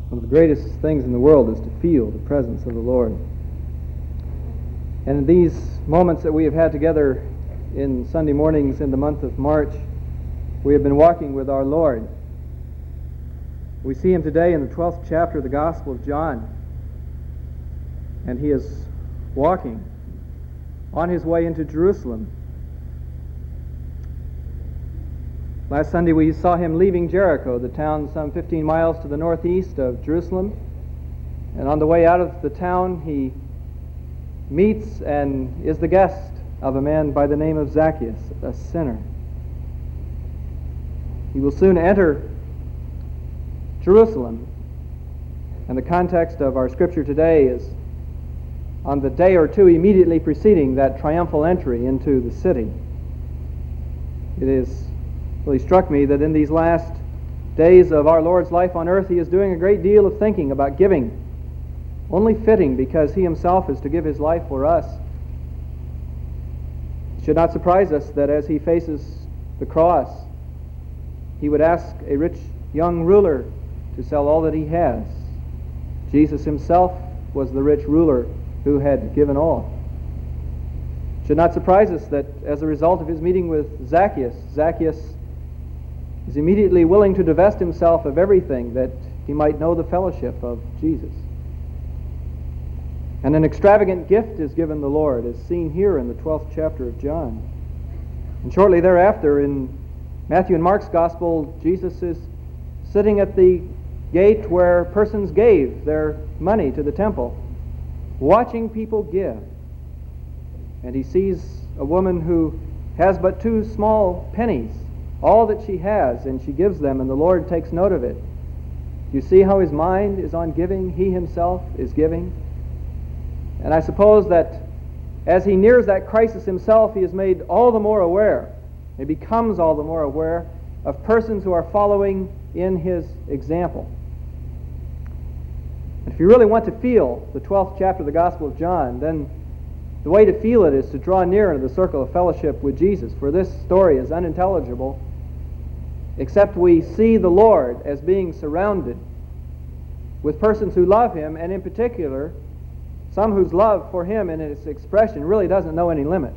One of the greatest things in the world is to feel the presence of the Lord. And in these moments that we have had together in Sunday mornings in the month of March, we have been walking with our Lord. We see Him today in the 12th chapter of the Gospel of John. And He is walking on His way into Jerusalem. Last Sunday we saw Him leaving Jericho, the town some 15 miles to the northeast of Jerusalem. And on the way out of the town He meets and is the guest of a man by the name of Zacchaeus, a sinner. He will soon enter Jerusalem. And the context of our scripture today is on the day or two immediately preceding that triumphal entry into the city. It is really struck me that in these last days of our Lord's life on earth, He is doing a great deal of thinking about giving. Only fitting, because He Himself is to give His life for us. It should not surprise us that as He faces the cross, He would ask a rich young ruler to sell all that he has. Jesus Himself was the rich ruler who had given all. It should not surprise us that as a result of His meeting with Zacchaeus, Zacchaeus is immediately willing to divest himself of everything that he might know the fellowship of Jesus. And an extravagant gift is given the Lord, as seen here in the 12th chapter of John. And shortly thereafter, in Matthew and Mark's Gospel, Jesus is sitting at the gate where persons gave their money to the temple, watching people give. And He sees a woman who has but 2 small pennies, all that she has, and she gives them, and the Lord takes note of it. Do you see how His mind is on giving? He Himself is giving. And I suppose that as He nears that crisis Himself, He is made all the more aware. He becomes all the more aware of persons who are following in His example. And if you really want to feel the 12th chapter of the Gospel of John, then the way to feel it is to draw near into the circle of fellowship with Jesus, for this story is unintelligible except we see the Lord as being surrounded with persons who love Him, and in particular, some whose love for Him in its expression really doesn't know any limit.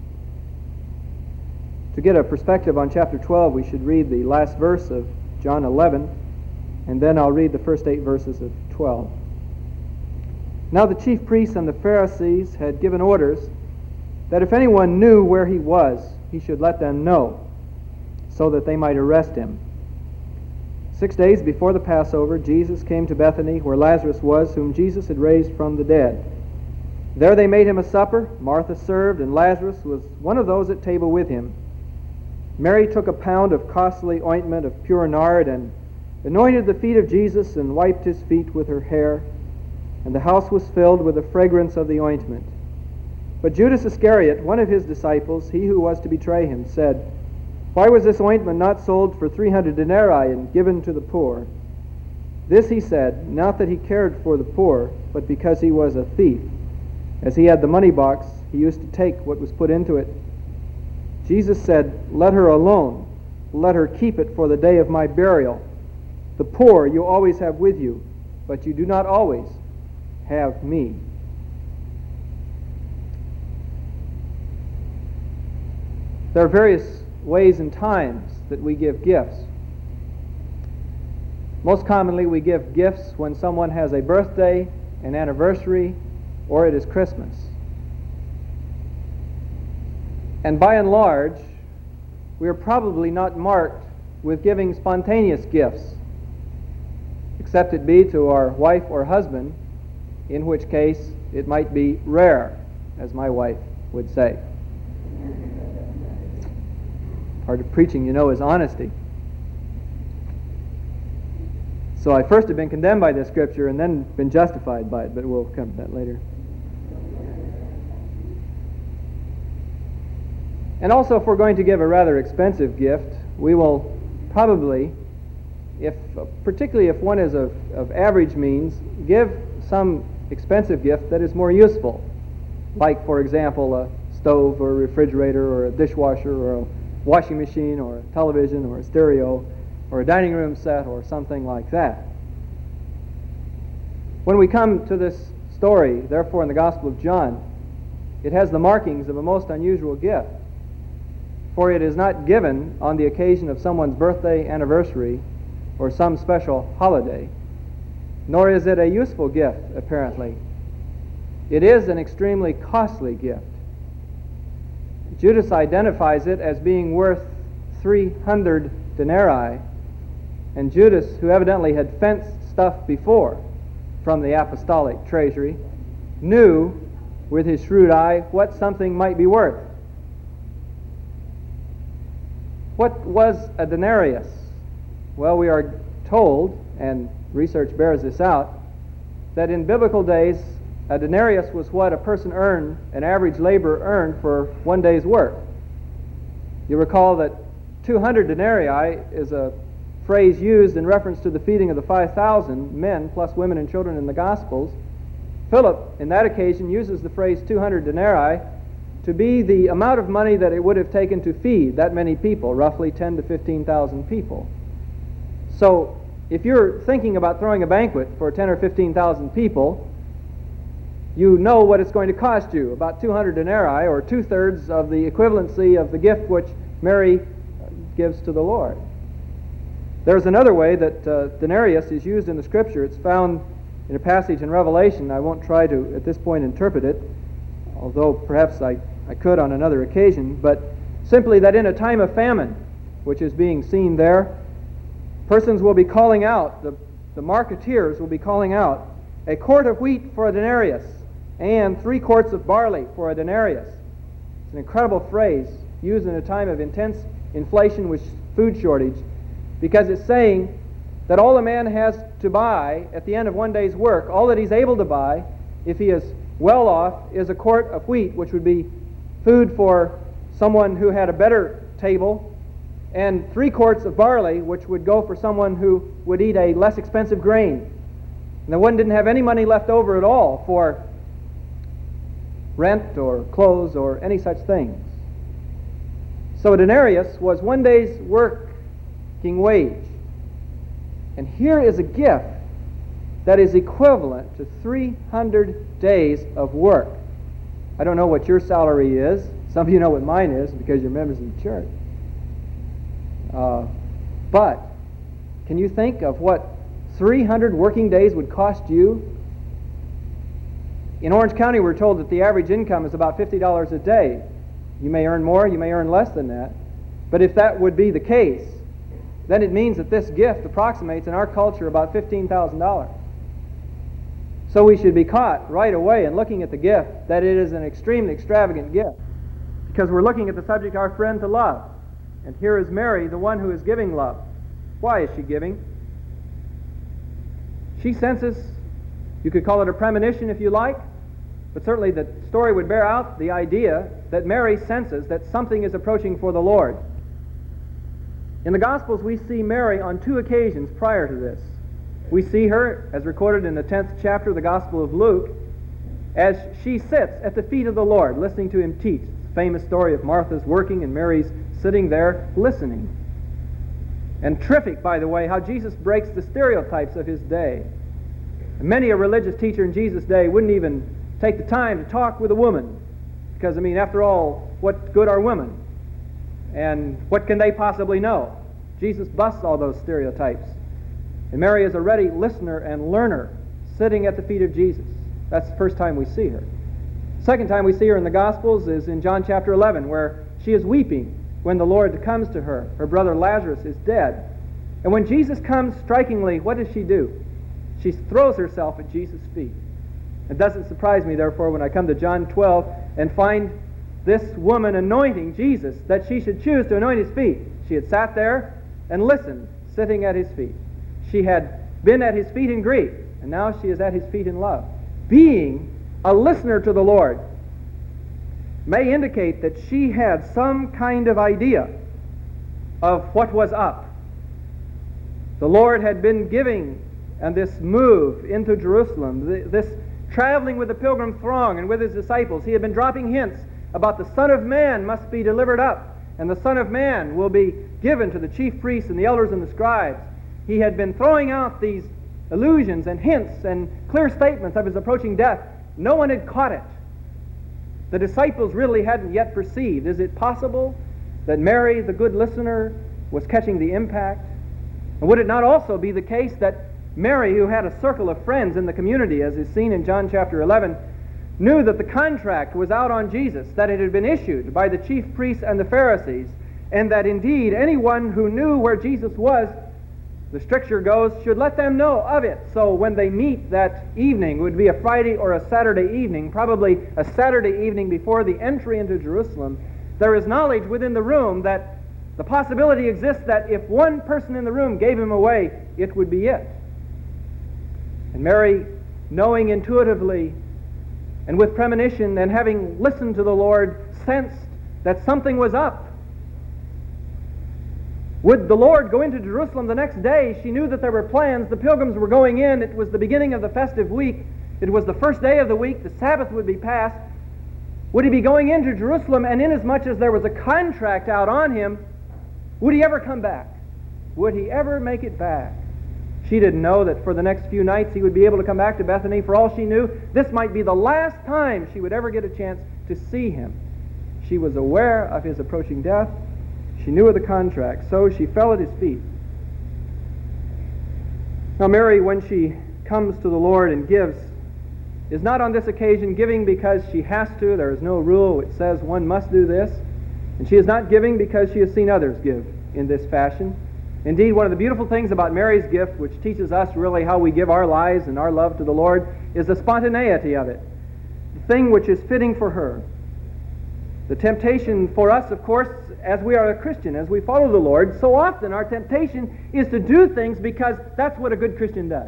To get a perspective on chapter 12, we should read the last verse of John 11, and then I'll read the first 8 verses of 12. Now the chief priests and the Pharisees had given orders that if anyone knew where He was, he should let them know, so that they might arrest Him. 6 days before the Passover, Jesus came to Bethany, where Lazarus was, whom Jesus had raised from the dead. There they made Him a supper. Martha served, and Lazarus was one of those at table with Him. Mary took a pound of costly ointment of pure nard and anointed the feet of Jesus and wiped His feet with her hair, and the house was filled with the fragrance of the ointment. But Judas Iscariot, one of His disciples, he who was to betray Him, said, "Why was this ointment not sold for 300 denarii and given to the poor?" This he said, not that he cared for the poor, but because he was a thief. As he had the money box, he used to take what was put into it. Jesus said, "Let her alone. Let her keep it for the day of my burial. The poor you always have with you, but you do not always have me." There are various ways and times that we give gifts. Most commonly we give gifts when someone has a birthday, an anniversary, or it is Christmas. And by and large, we are probably not marked with giving spontaneous gifts, except it be to our wife or husband, in which case it might be rare, as my wife would say. Part of preaching, you know, is honesty. So I first have been condemned by this scripture and then been justified by it, but we'll come to that later. And also, if we're going to give a rather expensive gift, we will probably, particularly if one is of average means, give some expensive gift that is more useful. Like, for example, a stove or a refrigerator or a dishwasher or a washing machine or a television or a stereo or a dining room set or something like that. When we come to this story, therefore, in the Gospel of John, it has the markings of a most unusual gift. For it is not given on the occasion of someone's birthday, anniversary, or some special holiday, nor is it a useful gift, apparently. It is an extremely costly gift. Judas identifies it as being worth 300 denarii, and Judas, who evidently had fenced stuff before from the apostolic treasury, knew with his shrewd eye what something might be worth. What was a denarius? Well, we are told, and research bears this out, that in biblical days, a denarius was what a person earned, an average laborer earned for one day's work. You recall that 200 denarii is a phrase used in reference to the feeding of the 5,000 men, plus women and children in the Gospels. Philip, in that occasion, uses the phrase 200 denarii to be the amount of money that it would have taken to feed that many people, roughly 10 to 15,000 people. So, if you're thinking about throwing a banquet for 10 or 15,000 people, you know what it's going to cost you, about 200 denarii, or two-thirds of the equivalency of the gift which Mary gives to the Lord. There's another way that denarius is used in the Scripture. It's found in a passage in Revelation. I won't try to, at this point, interpret it, although perhaps I could on another occasion, but simply that in a time of famine, which is being seen there, persons will be calling out, the marketeers will be calling out, a quart of wheat for a denarius, and 3 quarts of barley for a denarius. It's an incredible phrase used in a time of intense inflation with food shortage, because it's saying that all a man has to buy at the end of one day's work, all that he's able to buy, if he is well off, is a quart of wheat, which would be food for someone who had a better table, and 3 quarts of barley, which would go for someone who would eat a less expensive grain. And the one didn't have any money left over at all for rent or clothes or any such things. So a denarius was one day's working wage. And here is a gift that is equivalent to 300 days of work. I don't know what your salary is. Some of you know what mine is because you're members of the church. But can you think of what 300 working days would cost you? In Orange County, we're told that the average income is about $50 a day. You may earn more, you may earn less than that. But if that would be the case, then it means that this gift approximates in our culture about $15,000. So we should be caught right away in looking at the gift that it is an extremely extravagant gift, because we're looking at the subject, our friend to love. And here is Mary, the one who is giving love. Why is she giving? She senses, you could call it a premonition if you like, but certainly the story would bear out the idea that Mary senses that something is approaching for the Lord. In the Gospels, we see Mary on 2 occasions prior to this. We see her, as recorded in the 10th chapter of the Gospel of Luke, as she sits at the feet of the Lord, listening to him teach. The famous story of Martha's working and Mary's sitting there listening. And terrific, by the way, how Jesus breaks the stereotypes of his day. And many a religious teacher in Jesus' day wouldn't even take the time to talk with a woman, because, after all, what good are women? And what can they possibly know? Jesus busts all those stereotypes. And Mary is a ready listener and learner, sitting at the feet of Jesus. That's the first time we see her. Second time we see her in the Gospels is in John chapter 11, where she is weeping when the Lord comes to her. Her brother Lazarus is dead. And when Jesus comes, strikingly, what does she do? She throws herself at Jesus' feet. It doesn't surprise me, therefore, when I come to John 12 and find this woman anointing Jesus, that she should choose to anoint his feet. She had sat there and listened, sitting at his feet. She had been at his feet in grief, and now she is at his feet in love. Being a listener to the Lord may indicate that she had some kind of idea of what was up. The Lord had been giving, and this move into Jerusalem, this traveling with the pilgrim throng and with his disciples, he had been dropping hints about the Son of Man must be delivered up, and the Son of Man will be given to the chief priests and the elders and the scribes. He had been throwing out these allusions and hints and clear statements of his approaching death, no one had caught it. The disciples really hadn't yet perceived. Is it possible that Mary, the good listener, was catching the impact? And would it not also be the case that Mary, who had a circle of friends in the community, as is seen in John chapter 11, knew that the contract was out on Jesus, that it had been issued by the chief priests and the Pharisees, and that indeed anyone who knew where Jesus was, the stricture goes, should let them know of it. So when they meet that evening, it would be a Friday or a Saturday evening, probably a Saturday evening before the entry into Jerusalem, there is knowledge within the room that the possibility exists that if one person in the room gave him away, it would be it. And Mary, knowing intuitively and with premonition and having listened to the Lord, sensed that something was up. Would the Lord go into Jerusalem the next day? She knew that there were plans. The pilgrims were going in. It was the beginning of the festive week. It was the first day of the week. The Sabbath would be passed. Would he be going into Jerusalem? And inasmuch as there was a contract out on him, would he ever come back? Would he ever make it back? She didn't know that for the next few nights he would be able to come back to Bethany. For all she knew, this might be the last time she would ever get a chance to see him. She was aware of his approaching death. She knew of the contract, so she fell at his feet. Now Mary, when she comes to the Lord and gives, is not on this occasion giving because she has to. There is no rule which says one must do this. And she is not giving because she has seen others give in this fashion. Indeed, one of the beautiful things about Mary's gift, which teaches us really how we give our lives and our love to the Lord, is the spontaneity of it, the thing which is fitting for her. The temptation for us, of course, as we are a Christian, as we follow the Lord, so often our temptation is to do things because that's what a good Christian does.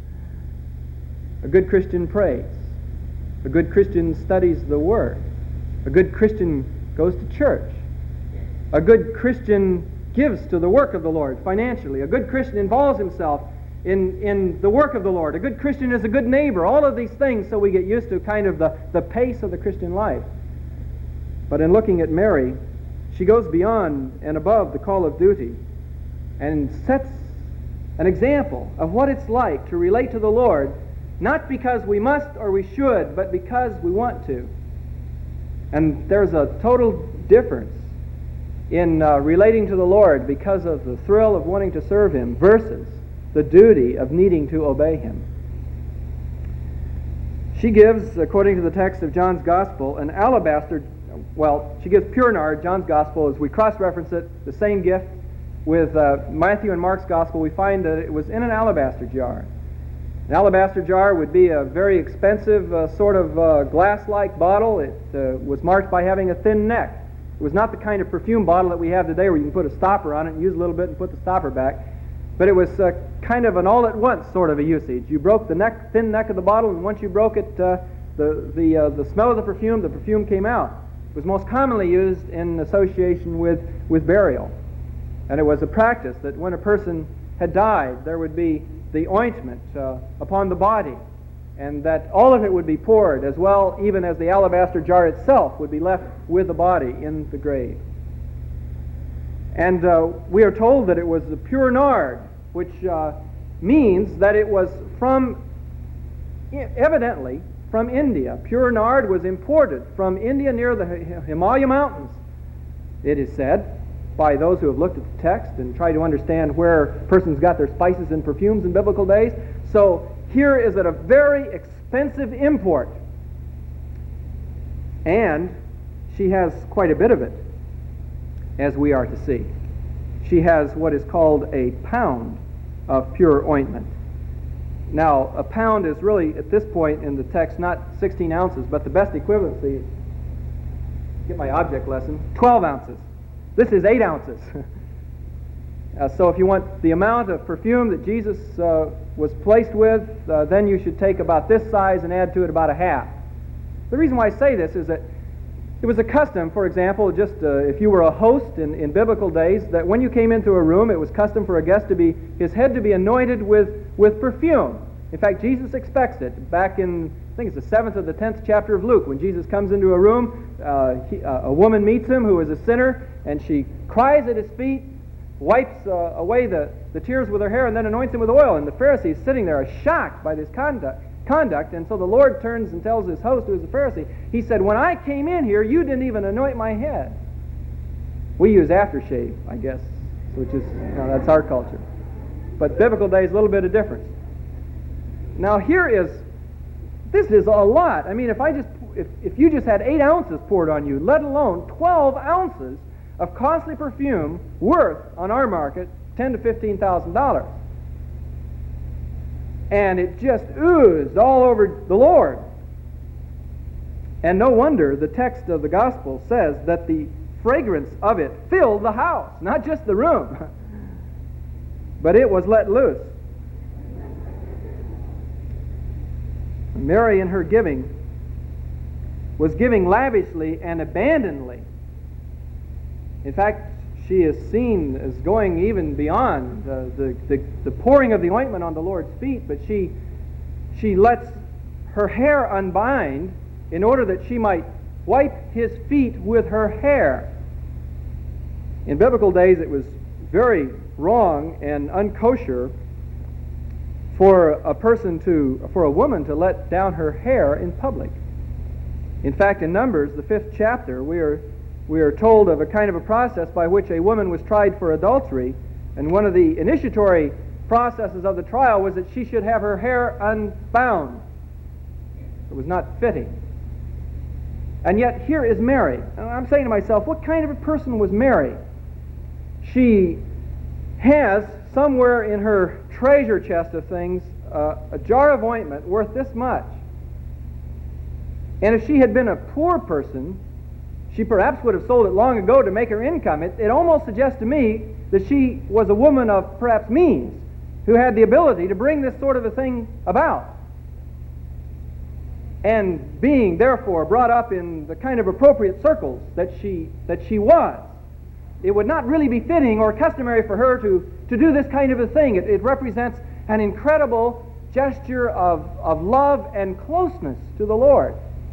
A good Christian prays. A good Christian studies the Word. A good Christian goes to church. A good Christian gives to the work of the Lord financially. A good Christian involves himself in the work of the Lord. A good Christian is a good neighbor. All of these things, so we get used to kind of the pace of the Christian life. But in looking at Mary, she goes beyond and above the call of duty and sets an example of what it's like to relate to the Lord, not because we must or we should, but because we want to. And there's a total difference in relating to the Lord because of the thrill of wanting to serve Him versus the duty of needing to obey Him. She gives, according to the text of John's Gospel, an alabaster, she gives pure nard. John's Gospel, as we cross-reference it, the same gift with Matthew and Mark's Gospel, we find that it was in an alabaster jar. An alabaster jar would be a very expensive sort of glass-like bottle. It was marked by having a thin neck. It was not the kind of perfume bottle that we have today where you can put a stopper on it and use a little bit and put the stopper back. But it was kind of an all-at-once sort of a usage. You broke the thin neck of the bottle, and once you broke it, the smell of the perfume came out. It was most commonly used in association with burial. And it was a practice that when a person had died, there would be the ointment upon the body, and that all of it would be poured, as well even as the alabaster jar itself would be left with the body in the grave. And we are told that it was the pure nard, which means that it was evidently from India. Pure nard was imported from India near the Himalaya Mountains, it is said, by those who have looked at the text and tried to understand where persons got their spices and perfumes in biblical days. So here is at a very expensive import. And she has quite a bit of it, as we are to see. She has what is called a pound of pure ointment. Now, a pound is really, at this point in the text, not 16 ounces, but the best equivalency, get my object lesson, 12 ounces. This is 8 ounces. So if you want the amount of perfume that Jesus was placed with, then you should take about this size and add to it about a half. The reason why I say this is that it was a custom, for example, just if you were a host in biblical days, that when you came into a room, it was custom for a guest his head to be anointed with perfume. In fact, Jesus expects it. Back in, I think it's the 7th or the 10th chapter of Luke, when Jesus comes into a room, a woman meets him who is a sinner, and she cries at his feet, wipes away the the tears with her hair and then anoints him with oil. And the Pharisees sitting there are shocked by this conduct. And so the Lord turns and tells his host, who is a Pharisee, he said, when I came in here, you didn't even anoint my head. We use aftershave, I guess, which is, that's our culture. But biblical days, a little bit of difference. Now this is a lot. I mean, if you just had 8 ounces poured on you, let alone 12 ounces of costly perfume worth, on our market, $10,000 to $15,000. And it just oozed all over the Lord. And no wonder the text of the gospel says that the fragrance of it filled the house, not just the room, but it was let loose. Mary, in her giving, was giving lavishly and abandonedly. In fact, she is seen as going even beyond the pouring of the ointment on the Lord's feet, but she lets her hair unbind in order that she might wipe his feet with her hair. In biblical days, it was very wrong and unkosher for a woman to let down her hair in public. In fact, in Numbers, the 5th chapter, we are told of a kind of a process by which a woman was tried for adultery, and one of the initiatory processes of the trial was that she should have her hair unbound. It was not fitting. And yet here is Mary. And I'm saying to myself, what kind of a person was Mary? She has somewhere in her treasure chest of things a jar of ointment worth this much. And if she had been a poor person, she perhaps would have sold it long ago to make her income. It almost suggests to me that she was a woman of perhaps means who had the ability to bring this sort of a thing about. And being, therefore, brought up in the kind of appropriate circles that she was, it would not really be fitting or customary for her to do this kind of a thing. It represents an incredible gesture of love and closeness to the Lord.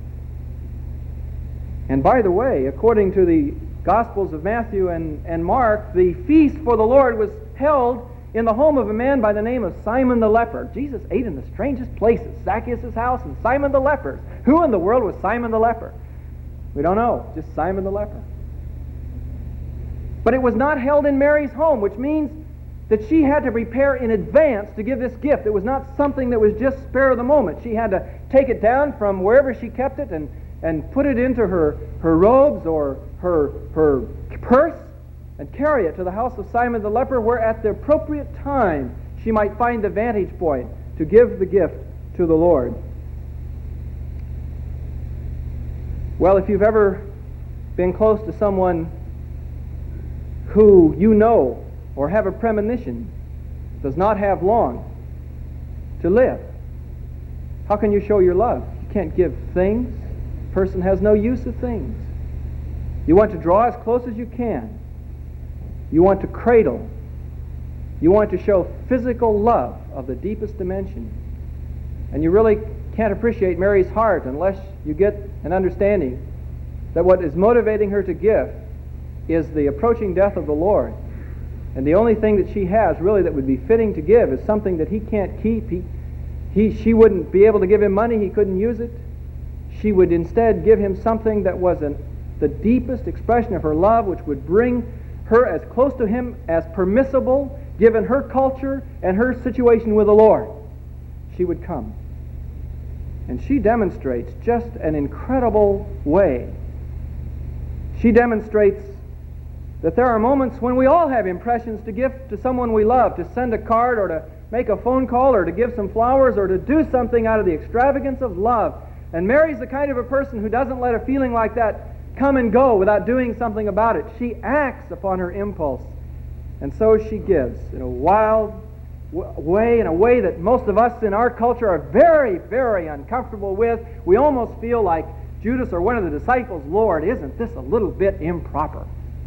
And by the way, according to the Gospels of Matthew and Mark, the feast for the Lord was held in the home of a man by the name of Simon the leper. Jesus ate in the strangest places, Zacchaeus' house and Simon the leper. Who in the world was Simon the leper? We don't know, just Simon the leper. But it was not held in Mary's home, which means that she had to prepare in advance to give this gift. It was not something that was just spare of the moment. She had to take it down from wherever she kept it and put it into her robes or her purse and carry it to the house of Simon the leper, where at the appropriate time she might find the vantage point to give the gift to the Lord. Well, if you've ever been close to someone who you know or have a premonition does not have long to live, how can you show your love? You can't give things. A person has no use of things. You want to draw as close as you can. You want to cradle. You want to show physical love of the deepest dimension. And you really can't appreciate Mary's heart unless you get an understanding that what is motivating her to give is the approaching death of the Lord. And the only thing that she has really that would be fitting to give is something that he can't keep. She wouldn't be able to give him money. He couldn't use it. She would instead give him something that was the deepest expression of her love, which would bring her as close to him as permissible, given her culture and her situation with the Lord. She would come. And she demonstrates just an incredible way. She demonstrates that there are moments when we all have impressions to give to someone we love, to send a card or to make a phone call or to give some flowers or to do something out of the extravagance of love. And Mary's the kind of a person who doesn't let a feeling like that come and go without doing something about it. She acts upon her impulse. And so she gives in a wild way, in a way that most of us in our culture are very, very uncomfortable with. We almost feel like Judas or one of the disciples, Lord, isn't this a little bit improper?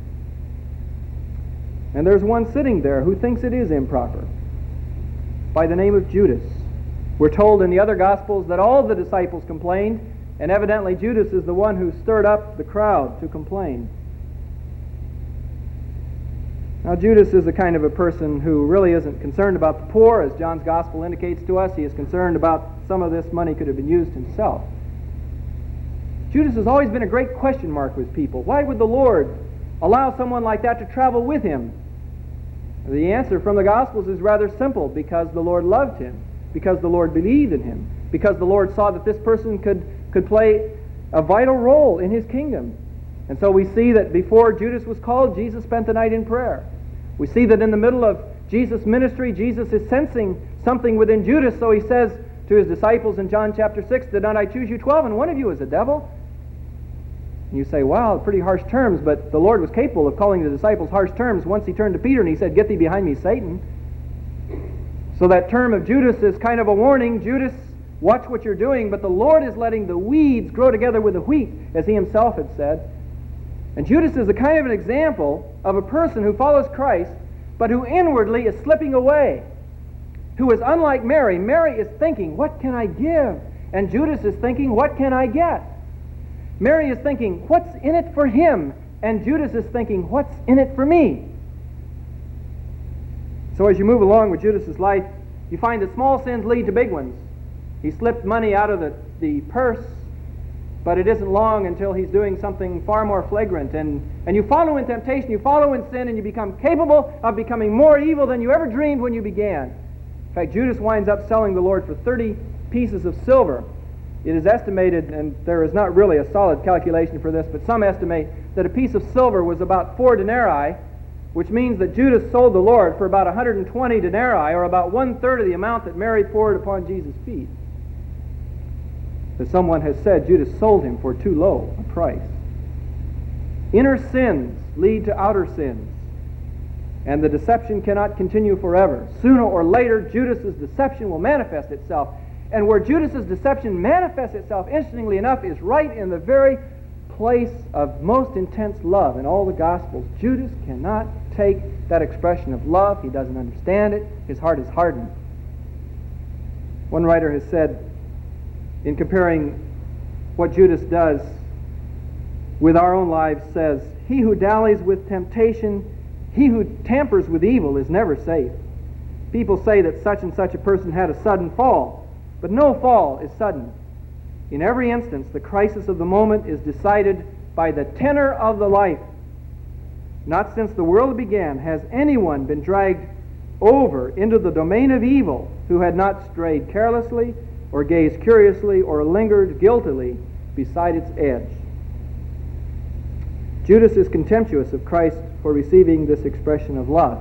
And there's one sitting there who thinks it is improper, by the name of Judas. We're told in the other Gospels that all the disciples complained, and evidently Judas is the one who stirred up the crowd to complain. Now, Judas is the kind of a person who really isn't concerned about the poor, as John's Gospel indicates to us. He is concerned about some of this money could have been used himself. Judas has always been a great question mark with people. Why would the Lord allow someone like that to travel with him? The answer from the Gospels is rather simple: because the Lord loved him, because the Lord believed in him, because the Lord saw that this person could play a vital role in his kingdom. And so we see that before Judas was called, Jesus spent the night in prayer. We see that in the middle of Jesus' ministry, Jesus is sensing something within Judas, so he says to his disciples in John chapter 6, "Did not I choose you 12, and one of you is a devil?" And you say, wow, pretty harsh terms, but the Lord was capable of calling the disciples harsh terms once he turned to Peter and he said, "Get thee behind me, Satan." So that term of Judas is kind of a warning. Judas, watch what you're doing, but the Lord is letting the weeds grow together with the wheat, as he himself had said. And Judas is a kind of an example of a person who follows Christ, but who inwardly is slipping away, who is unlike Mary. Mary is thinking, what can I give? And Judas is thinking, what can I get? Mary is thinking, what's in it for him? And Judas is thinking, what's in it for me? So as you move along with Judas's life, you find that small sins lead to big ones. He slipped money out of the purse, but it isn't long until he's doing something far more flagrant. And you follow in temptation, you follow in sin, and you become capable of becoming more evil than you ever dreamed when you began. In fact, Judas winds up selling the Lord for 30 pieces of silver. It is estimated, and there is not really a solid calculation for this, but some estimate that a piece of silver was about 4 denarii, which means that Judas sold the Lord for about 120 denarii, or about 1/3 of the amount that Mary poured upon Jesus' feet. As someone has said, Judas sold him for too low a price. Inner sins lead to outer sins, and the deception cannot continue forever. Sooner or later, Judas's deception will manifest itself. And where Judas's deception manifests itself, interestingly enough, is right in the very place of most intense love in all the Gospels. Judas cannot take that expression of love. He doesn't understand it. His heart is hardened. One writer has said, in comparing what Judas does with our own lives, says, "He who dallies with temptation, he who tampers with evil is never safe. People say that such and such a person had a sudden fall, but no fall is sudden. In every instance, the crisis of the moment is decided by the tenor of the life. Not since the world began has anyone been dragged over into the domain of evil who had not strayed carelessly, or gazed curiously, or lingered guiltily beside its edge." Judas is contemptuous of Christ for receiving this expression of love.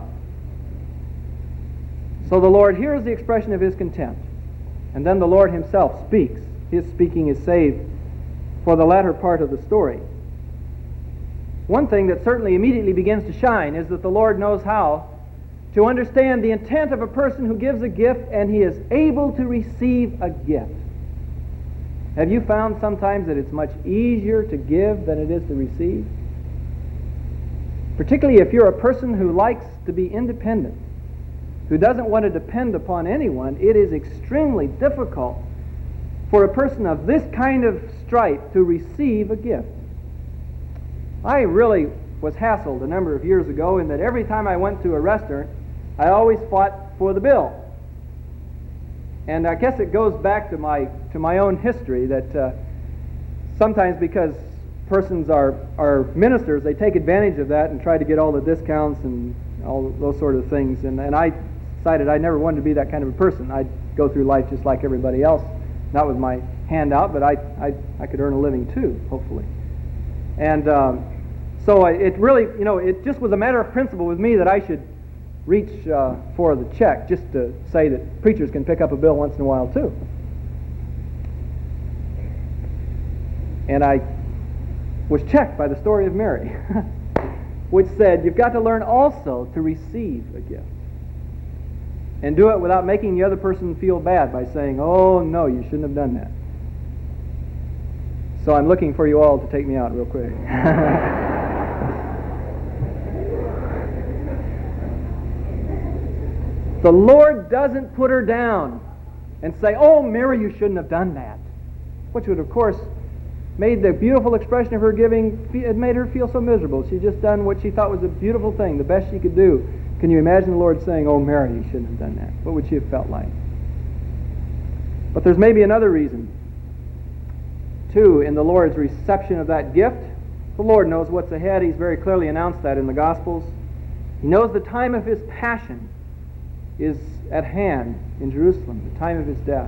So the Lord hears the expression of his contempt, and then the Lord himself speaks. His speaking is saved for the latter part of the story. One thing that certainly immediately begins to shine is that the Lord knows how to understand the intent of a person who gives a gift, and he is able to receive a gift. Have you found sometimes that it's much easier to give than it is to receive? Particularly if you're a person who likes to be independent, who doesn't want to depend upon anyone, it is extremely difficult for a person of this kind of stripe to receive a gift. I really was hassled a number of years ago in that every time I went to a restaurant, I always fought for the bill. And I guess it goes back to my own history that sometimes because persons are ministers, they take advantage of that and try to get all the discounts and all those sort of things. And I decided I never wanted to be that kind of a person. I'd go through life just like everybody else, not with my hand out, but I could earn a living too, hopefully. And so it really, it just was a matter of principle with me that I should reach for the check, just to say that preachers can pick up a bill once in a while too. And I was checked by the story of Mary, which said, you've got to learn also to receive a gift. And do it without making the other person feel bad by saying, oh no, you shouldn't have done that. So I'm looking for you all to take me out real quick. The Lord doesn't put her down and say, oh, Mary, you shouldn't have done that. Which would, of course, made the beautiful expression of her giving, it made her feel so miserable. She'd just done what she thought was a beautiful thing, the best she could do. Can you imagine the Lord saying, "Oh, Mary, you shouldn't have done that"? What would she have felt like? But there's maybe another reason, too, in the Lord's reception of that gift. The Lord knows what's ahead. He's very clearly announced that in the Gospels. He knows the time of His passion is at hand in Jerusalem, the time of His death.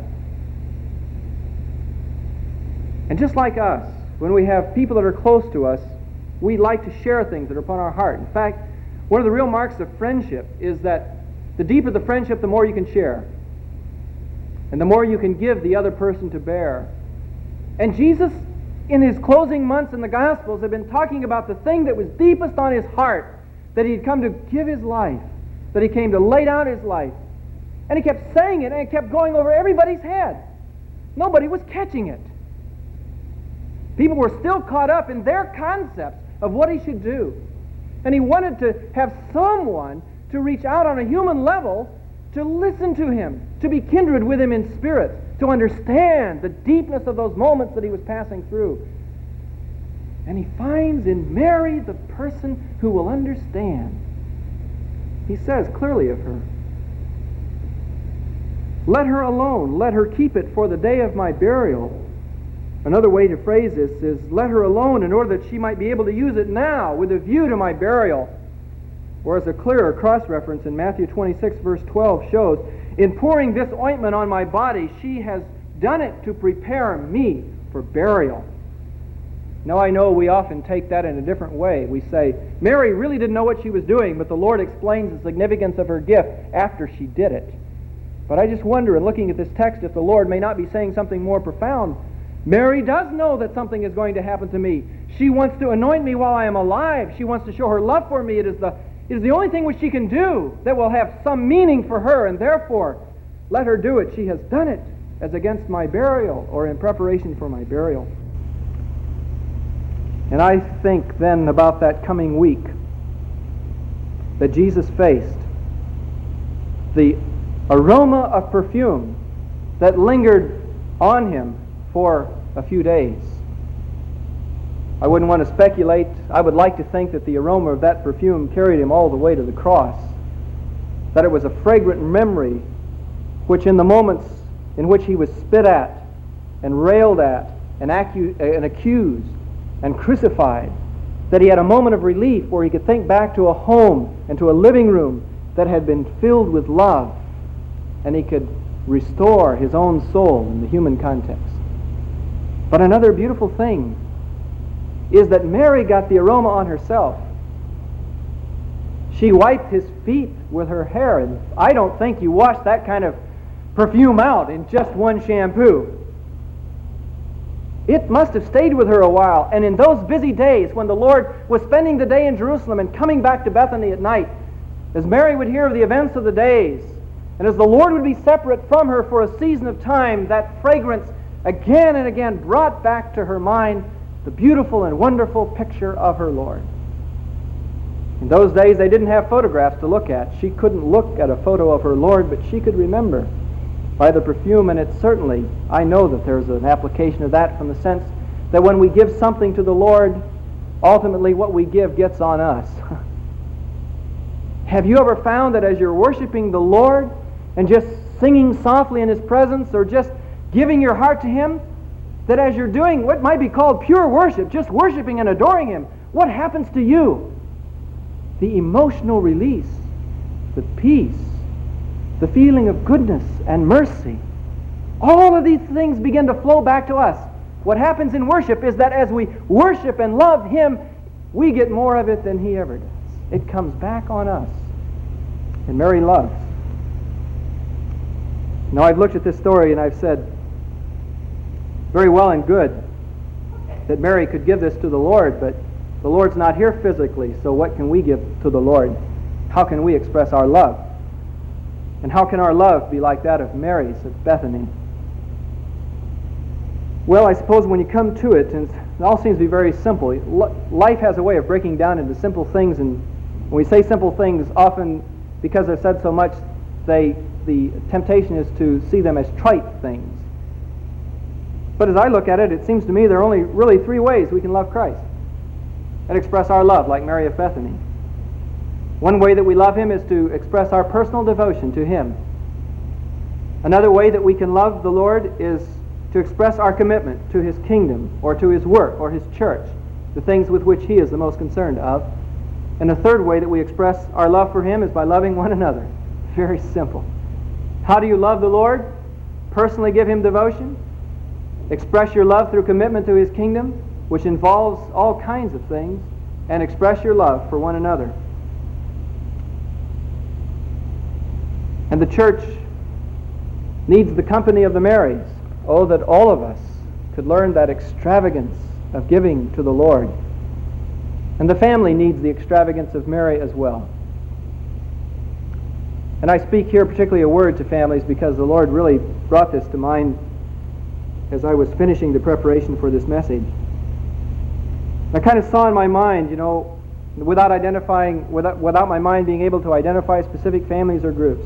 And just like us, when we have people that are close to us, we like to share things that are upon our heart. In fact, one of the real marks of friendship is that the deeper the friendship, the more you can share. And the more you can give the other person to bear. And Jesus, in His closing months in the Gospels, have been talking about the thing that was deepest on His heart, that He had come to give His life, that He came to lay down His life. And He kept saying it, and it kept going over everybody's head. Nobody was catching it. People were still caught up in their concepts of what He should do. And He wanted to have someone to reach out on a human level to listen to Him, to be kindred with Him in spirit, to understand the deepness of those moments that He was passing through. And He finds in Mary the person who will understand. He says clearly of her, "Let her alone, let her keep it for the day of my burial." Another way to phrase this is, "Let her alone in order that she might be able to use it now with a view to my burial." Whereas a clearer cross-reference in Matthew 26, verse 12 shows, "In pouring this ointment on my body, she has done it to prepare me for burial." Now I know we often take that in a different way. We say, Mary really didn't know what she was doing, but the Lord explains the significance of her gift after she did it. But I just wonder, in looking at this text, if the Lord may not be saying something more profound. Mary does know that something is going to happen to me. She wants to anoint me while I am alive. She wants to show her love for me. It is the only thing which she can do that will have some meaning for her, and therefore, let her do it. She has done it as against my burial, or in preparation for my burial. And I think then about that coming week that Jesus faced, the aroma of perfume that lingered on Him for a few days. I wouldn't want to speculate. I would like to think that the aroma of that perfume carried Him all the way to the cross, that it was a fragrant memory which in the moments in which He was spit at and railed at and accused and crucified, that He had a moment of relief where He could think back to a home and to a living room that had been filled with love, and He could restore His own soul in the human context. But another beautiful thing is that Mary got the aroma on herself. She wiped His feet with her hair, and I don't think you wash that kind of perfume out in just one shampoo. It must have stayed with her a while, and in those busy days when the Lord was spending the day in Jerusalem and coming back to Bethany at night, as Mary would hear of the events of the days, and as the Lord would be separate from her for a season of time, that fragrance again and again brought back to her mind the beautiful and wonderful picture of her Lord. In those days they didn't have photographs to look at. She couldn't look at a photo of her Lord, but she could remember by the perfume, and it certainly, I know that there's an application of that from the sense that when we give something to the Lord, ultimately what we give gets on us. Have you ever found that as you're worshiping the Lord and just singing softly in His presence, or just giving your heart to Him, that as you're doing what might be called pure worship, just worshiping and adoring Him, what happens to you? The emotional release, the peace, the feeling of goodness and mercy. All of these things begin to flow back to us. What happens in worship is that as we worship and love Him, we get more of it than He ever does. It comes back on us. And Mary loves. Now I've looked at this story and I've said, very well and good that Mary could give this to the Lord, but the Lord's not here physically, so what can we give to the Lord? How can we express our love? And how can our love be like that of Mary's at Bethany? Well, I suppose when you come to it, and it all seems to be very simple. Life has a way of breaking down into simple things, and when we say simple things, often because they're said so much, the temptation is to see them as trite things. But as I look at it, it seems to me there are only really three ways we can love Christ and express our love like Mary of Bethany. One way that we love Him is to express our personal devotion to Him. Another way that we can love the Lord is to express our commitment to His kingdom or to His work or His church, the things with which He is the most concerned of. And the third way that we express our love for Him is by loving one another. Very simple. How do you love the Lord? Personally give Him devotion. Express your love through commitment to His kingdom, which involves all kinds of things, and express your love for one another. And the church needs the company of the Marys. Oh, that all of us could learn that extravagance of giving to the Lord. And the family needs the extravagance of Mary as well. And I speak here particularly a word to families because the Lord really brought this to mind as I was finishing the preparation for this message. I kind of saw in my mind, without my mind being able to identify specific families or groups,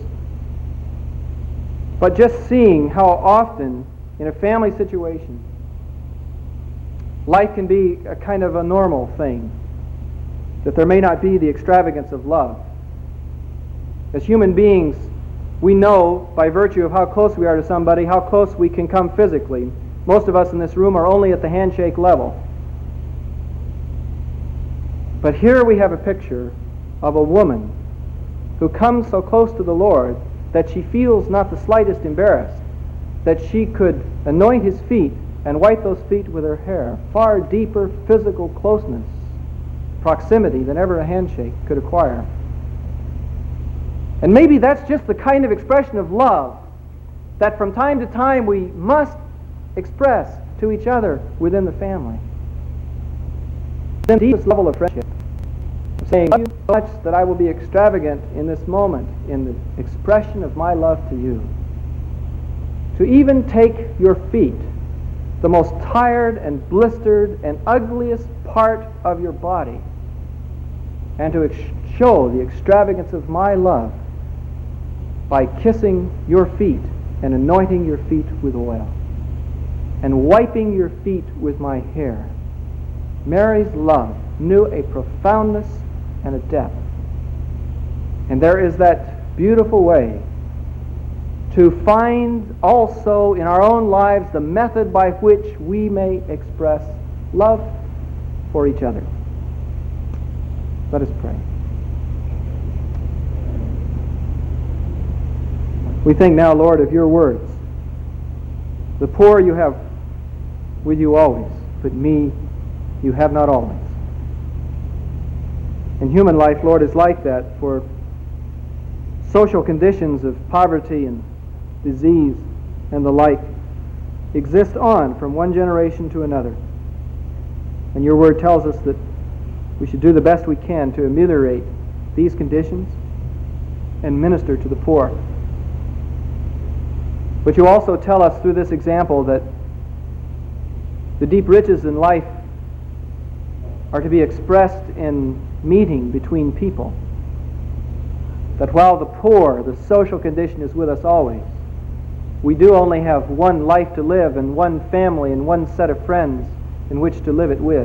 but just seeing how often in a family situation life can be a kind of a normal thing, that there may not be the extravagance of love. As human beings, we know by virtue of how close we are to somebody, how close we can come physically. Most of us in this room are only at the handshake level. But here we have a picture of a woman who comes so close to the Lord that she feels not the slightest embarrassed, that she could anoint His feet and wipe those feet with her hair. Far deeper physical closeness, proximity than ever a handshake could acquire. And maybe that's just the kind of expression of love that from time to time we must express to each other within the family. The deepest level of friendship, saying, "I love you so much that I will be extravagant in this moment in the expression of my love to you." To even take your feet, the most tired and blistered and ugliest part of your body, and to show the extravagance of my love by kissing your feet and anointing your feet with oil and wiping your feet with my hair. Mary's love knew a profoundness and a depth. And there is that beautiful way to find also in our own lives the method by which we may express love for each other. Let us pray. We think now, Lord, of your words. The poor you have with you always, but me you have not always. And human life, Lord, is like that, for social conditions of poverty and disease and the like exist on from one generation to another. And your word tells us that we should do the best we can to ameliorate these conditions and minister to the poor. But you also tell us through this example that the deep riches in life are to be expressed in meeting between people. That while the poor, the social condition is with us always, we do only have one life to live and one family and one set of friends in which to live it with.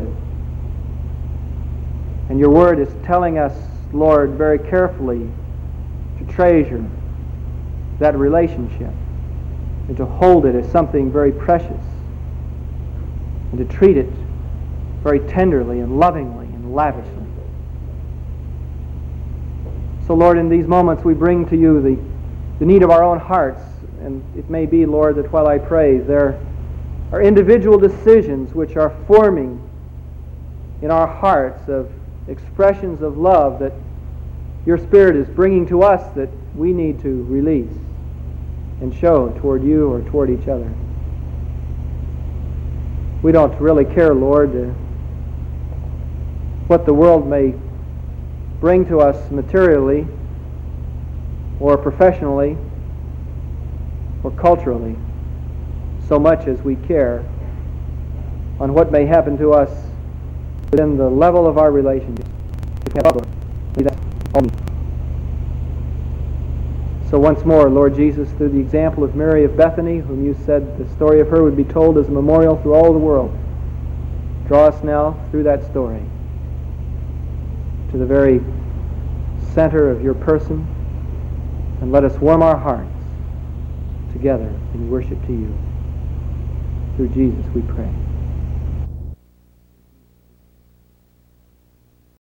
And your word is telling us, Lord, very carefully to treasure that relationship and to hold it as something very precious and to treat it very tenderly and lovingly and lavishly. So, Lord, in these moments we bring to you the need of our own hearts. And it may be, Lord, that while I pray, there are individual decisions which are forming in our hearts of expressions of love that your Spirit is bringing to us that we need to release and show toward you or toward each other. We don't really care, Lord, what the world may bring to us materially or professionally or culturally, so much as we care on what may happen to us within the level of our relationship. So once more, Lord Jesus, through the example of Mary of Bethany, whom you said the story of her would be told as a memorial through all the world, draw us now through that story to the very center of your person, and let us warm our hearts together in worship to you. Through Jesus we pray.